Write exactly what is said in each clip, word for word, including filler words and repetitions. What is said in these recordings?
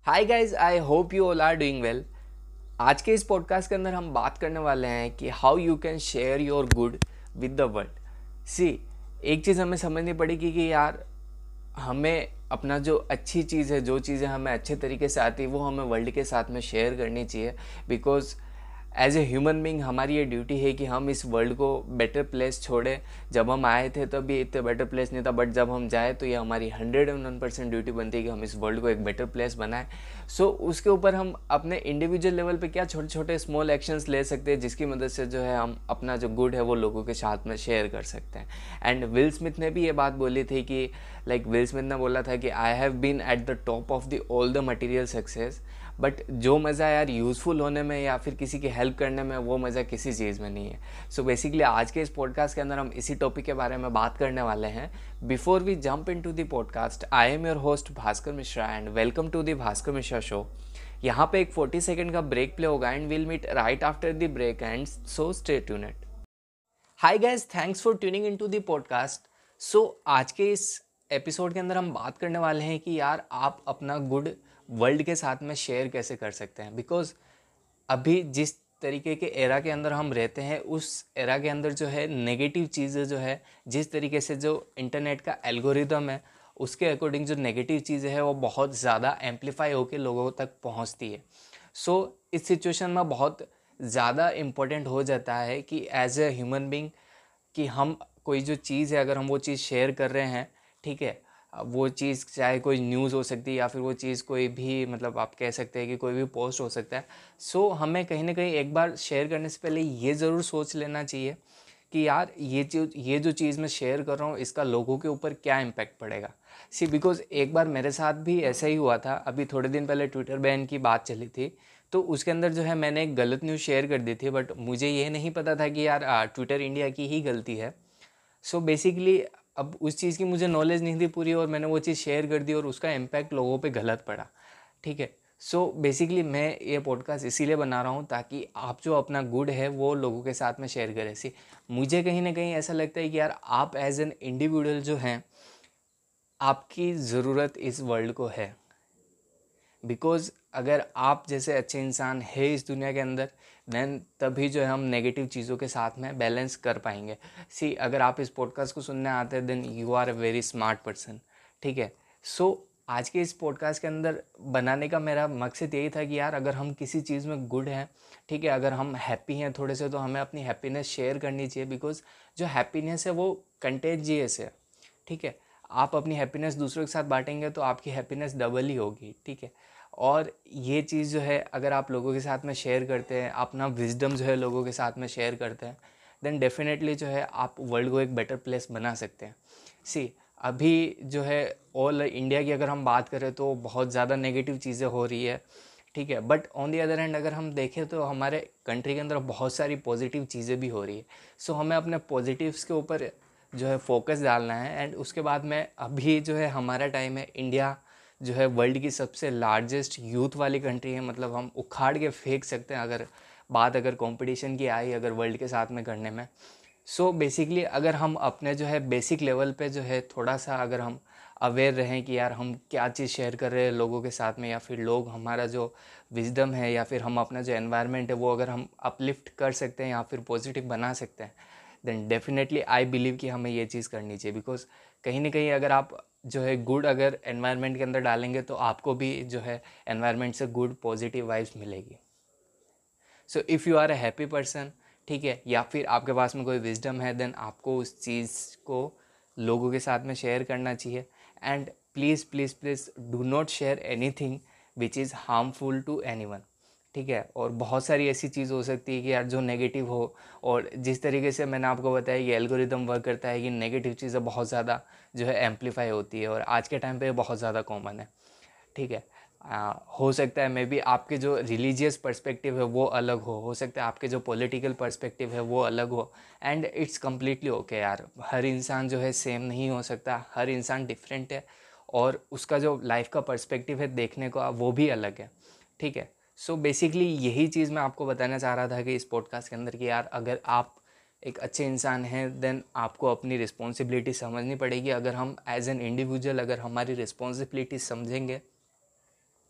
Hi guys, I hope you all are doing well. आज के इस पॉडकास्ट के अंदर हम बात करने वाले हैं कि how you can share your good with the world. See, एक चीज़ हमें समझनी पड़ेगी कि यार हमें अपना जो अच्छी चीज़ है, जो चीज़ें हमें अच्छे तरीके से आती है, वो हमें वर्ल्ड के साथ में शेयर करनी चाहिए। Because as a human being हमारी ये ड्यूटी है कि हम इस वर्ल्ड को बेटर प्लेस छोड़ें। जब हम आए थे तब ये इतना बेटर प्लेस नहीं था, बट जब हम जाए तो ये हमारी hundred and one percent duty बनती है कि हम इस वर्ल्ड को एक बेटर प्लेस बनाएं। सो so, उसके ऊपर हम अपने इंडिविजुअल लेवल पे क्या छोटे छोटे स्मॉल एक्शंस ले सकते हैं, जिसकी मदद से जो है हम अपना जो गुड है वो लोगों के साथ में शेयर कर सकते हैं। एंड विल स्मिथ ने भी ये बात बोली थी कि लाइक विल स्मिथ ने बोला था कि I have been at the top of the all the material success, but जो मज़ा यार यूज़फुल होने में या फिर किसी की हेल्प करने में, वो मज़ा किसी चीज़ में नहीं है। सो so बेसिकली आज के इस पॉडकास्ट के अंदर हम इसी टॉपिक के बारे में बात करने वाले हैं। Before we jump into the podcast, I am your host Bhaskar Mishra and welcome to the Bhaskar Mishra show. यहाँ पे एक फोर्टी सेकेंड का ब्रेक प्ले होगा and will meet right after the break, and so stay tuned. Hi guys, thanks for tuning into the podcast. So आज के इस episode के अंदर हम बात करने वाले हैं कि यार आप अपना गुड वर्ल्ड के साथ में शेयर कैसे कर सकते हैं। बिकॉज अभी जिस तरीके के एरा के अंदर हम रहते हैं, उस एरा के अंदर जो है नेगेटिव चीज़ें जो है, जिस तरीके से जो इंटरनेट का एल्गोरिदम है उसके अकॉर्डिंग जो नेगेटिव चीज़ें हैं वो बहुत ज़्यादा एम्पलीफाई होकर लोगों तक पहुंचती है। सो so, इस सिचुएशन में बहुत ज़्यादा इम्पोर्टेंट हो जाता है कि एज ए ह्यूमन बींग कि हम कोई जो चीज़ है, अगर हम वो चीज़ शेयर कर रहे हैं, ठीक है, वो चीज़ चाहे कोई न्यूज़ हो सकती है या फिर वो चीज़ कोई भी, मतलब आप कह सकते हैं कि कोई भी पोस्ट हो सकता है। सो so, हमें कहीं ना कहीं एक बार शेयर करने से पहले ये ज़रूर सोच लेना चाहिए कि यार ये जो ये जो चीज़ मैं शेयर कर रहा हूँ इसका लोगों के ऊपर क्या इम्पैक्ट पड़ेगा। सी, बिकॉज एक बार मेरे साथ भी ऐसा ही हुआ था। अभी थोड़े दिन पहले ट्विटर बैन की बात चली थी, तो उसके अंदर जो है मैंने एक गलत न्यूज़ शेयर कर दी थी, बट मुझे ये नहीं पता था कि यार ट्विटर इंडिया की ही गलती है। सो so बेसिकली अब उस चीज़ की मुझे नॉलेज नहीं थी पूरी, और मैंने वो चीज़ शेयर कर दी और उसका इम्पैक्ट लोगों पे गलत पड़ा। ठीक है, सो so बेसिकली मैं ये पॉडकास्ट इसीलिए बना रहा हूँ ताकि आप जो अपना गुड है वो लोगों के साथ में शेयर करें। सी, मुझे कहीं ना कहीं ऐसा लगता है कि यार आप एज एन इंडिविजुअल जो हैं, आपकी ज़रूरत इस वर्ल्ड को है। बिकॉज़ अगर आप जैसे अच्छे इंसान है इस दुनिया के अंदर, देन तभी जो है हम नेगेटिव चीज़ों के साथ में बैलेंस कर पाएंगे। सी, अगर आप इस पॉडकास्ट को सुनने आते हैं then you are a very smart person. ठीक है, सो so, आज के इस पॉडकास्ट के अंदर बनाने का मेरा मकसद यही था कि यार अगर हम किसी चीज़ में गुड हैं, ठीक है, अगर हम हैप्पी हैं थोड़े से, तो हमें अपनी हैप्पीनेस शेयर करनी चाहिए। बिकॉज जो हैप्पीनेस है वो कंटेजियस है। ठीक है, आप अपनी हैप्पीनेस दूसरों के साथ बांटेंगे तो आपकी हैप्पीनेस डबल ही होगी। ठीक है, और ये चीज़ जो है अगर आप लोगों के साथ में शेयर करते हैं, अपना विजडम जो है लोगों के साथ में शेयर करते हैं, देन डेफिनेटली जो है आप वर्ल्ड को एक बेटर प्लेस बना सकते हैं। सी, अभी जो है ऑल इंडिया की अगर हम बात करें तो बहुत ज़्यादा नेगेटिव चीज़ें हो रही है। ठीक है, but on the other hand अगर हम देखें तो हमारे कंट्री के अंदर बहुत सारी पॉजिटिव चीज़ें भी हो रही है। सो so, हमें अपने पॉजिटिव्स के ऊपर जो है फोकस डालना है। एंड उसके बाद में अभी जो है हमारा टाइम है, इंडिया जो है वर्ल्ड की सबसे लार्जेस्ट यूथ वाली कंट्री है। मतलब हम उखाड़ के फेंक सकते हैं अगर बात अगर कंपटीशन की आई, अगर वर्ल्ड के साथ में करने में। सो so बेसिकली अगर हम अपने जो है बेसिक लेवल पे जो है थोड़ा सा अगर हम अवेयर रहें कि यार हम क्या चीज़ शेयर कर रहे हैं लोगों के साथ में, या फिर लोग हमारा जो विजडम है या फिर हम अपना जो एनवायरनमेंट है वो अगर हम अपलिफ्ट कर सकते हैं या फिर पॉजिटिव बना सकते हैं, देन डेफिनेटली आई बिलीव कि हमें ये चीज़ करनी चाहिए। बिकॉज कहीं ना कहीं अगर आप जो है गुड अगर एनवायरनमेंट के अंदर डालेंगे तो आपको भी जो है एनवायरनमेंट से गुड पॉजिटिव वाइब्स मिलेगी। So if you are a happy person, ठीक है, या फिर आपके पास में कोई विजडम है, देन आपको उस चीज़ को लोगों के साथ में शेयर करना चाहिए। And please please please do not share anything which is harmful to anyone. ठीक है, और बहुत सारी ऐसी चीज़ हो सकती है कि यार जो नेगेटिव हो, और जिस तरीके से मैंने आपको बताया कि एल्गोरिदम वर्क करता है कि नेगेटिव चीज़ें बहुत ज़्यादा जो है एम्पलीफाई होती है, और आज के टाइम पे बहुत ज़्यादा कॉमन है। ठीक है, आ, हो सकता है मे बी आपके जो रिलीजियस पर्सपेक्टिव है वो अलग हो हो सकता है आपके जो पॉलिटिकल पर्सपेक्टिव है वो अलग हो। एंड इट्स कम्प्लीटली ओके यार, हर इंसान जो है सेम नहीं हो सकता, हर इंसान डिफरेंट है, और उसका जो लाइफ का पर्सपेक्टिव है देखने का वो भी अलग है। ठीक है, सो बेसिकली यही चीज़ मैं आपको बताना चाह रहा था कि इस पॉडकास्ट के अंदर कि यार अगर आप एक अच्छे इंसान हैं, देन आपको अपनी रिस्पॉन्सिबिलिटी समझनी पड़ेगी। अगर हम एज एन इंडिविजुअल अगर हमारी रिस्पॉन्सिबिलिटी समझेंगे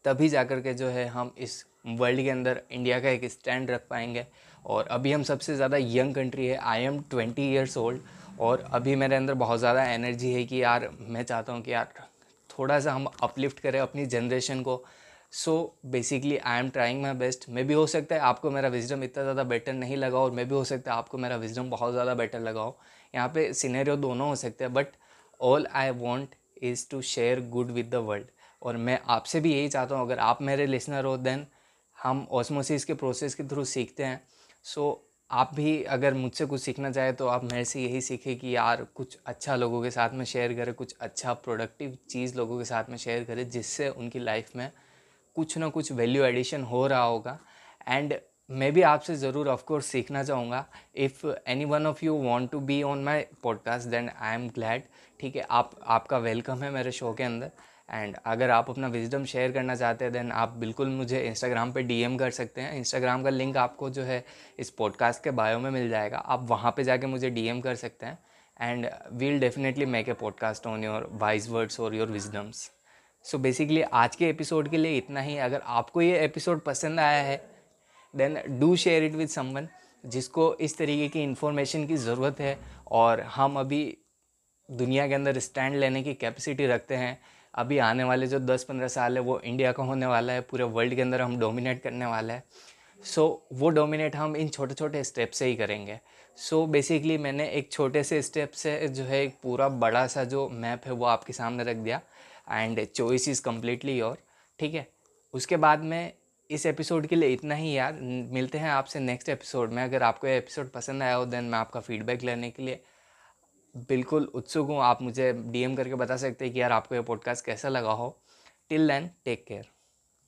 तभी जाकर के जो है हम इस वर्ल्ड के अंदर इंडिया का एक स्टैंड रख पाएंगे। और अभी हम सबसे ज़्यादा यंग कंट्री है, I am twenty years old, और अभी मेरे अंदर बहुत ज़्यादा एनर्जी है कि यार मैं चाहता हूँ कि यार थोड़ा सा हम अपलिफ्ट करें अपनी जनरेशन को। So basically I am trying my best. मे भी हो सकता है आपको मेरा विजडम इतना ज़्यादा बेटर नहीं लगा, और मे भी हो सकता है आपको मेरा विजडम बहुत ज़्यादा बेटर लगा हो। यहाँ पे सिनेरियो दोनों हो सकते हैं, but all I want is to share good with the world. और मैं आपसे भी यही चाहता हूँ, अगर आप मेरे लिसनर हो देन हम ऑस्मोसिस के प्रोसेस के थ्रू सीखते हैं। सो so, आप भी अगर मुझसे कुछ सीखना चाहे तो आप मेरे से यही सीखें कि यार कुछ अच्छा लोगों के साथ में शेयर करें, कुछ अच्छा प्रोडक्टिव चीज़ लोगों के साथ में शेयर करें, जिससे उनकी लाइफ में कुछ ना कुछ वैल्यू एडिशन हो रहा होगा। एंड मैं भी आपसे ज़रूर ऑफ कोर्स सीखना चाहूँगा। If anyone of you want to be on my podcast then I am glad. ठीक है, आप आपका वेलकम है मेरे शो के अंदर। एंड अगर आप अपना विजडम शेयर करना चाहते हैं देन आप बिल्कुल मुझे इंस्टाग्राम पे डीएम कर सकते हैं। इंस्टाग्राम का लिंक आपको जो है इस पॉडकास्ट के बायो में मिल जाएगा, आप वहाँ पे जाके मुझे डीएम कर सकते हैं। And we'll definitely make a podcast on your wise words और योर विजडम्स। सो बेसिकली आज के एपिसोड के लिए इतना ही। अगर आपको ये एपिसोड पसंद आया है then do share it with someone जिसको इस तरीके की इन्फॉर्मेशन की ज़रूरत है। और हम अभी दुनिया के अंदर स्टैंड लेने की कैपेसिटी रखते हैं। अभी आने वाले जो दस पंद्रह साल है वो इंडिया का होने वाला है, पूरे वर्ल्ड के अंदर हम डोमिनेट करने वाला है। सो so, वो डोमिनेट हम इन छोटे छोटे स्टेप से ही करेंगे। सो so, बेसिकली मैंने एक छोटे से स्टेप से जो है एक पूरा बड़ा सा जो मैप है वो आपके सामने रख दिया। And choice is completely your. ठीक है, उसके बाद में इस एपिसोड के लिए इतना ही यार। मिलते हैं आपसे नेक्स्ट एपिसोड में। अगर आपको ये एपिसोड पसंद आया हो देन मैं आपका फीडबैक लेने के लिए बिल्कुल उत्सुक हूँ। आप मुझे डीएम करके बता सकते हैं कि यार आपको ये पॉडकास्ट कैसा लगा हो। Till then take care.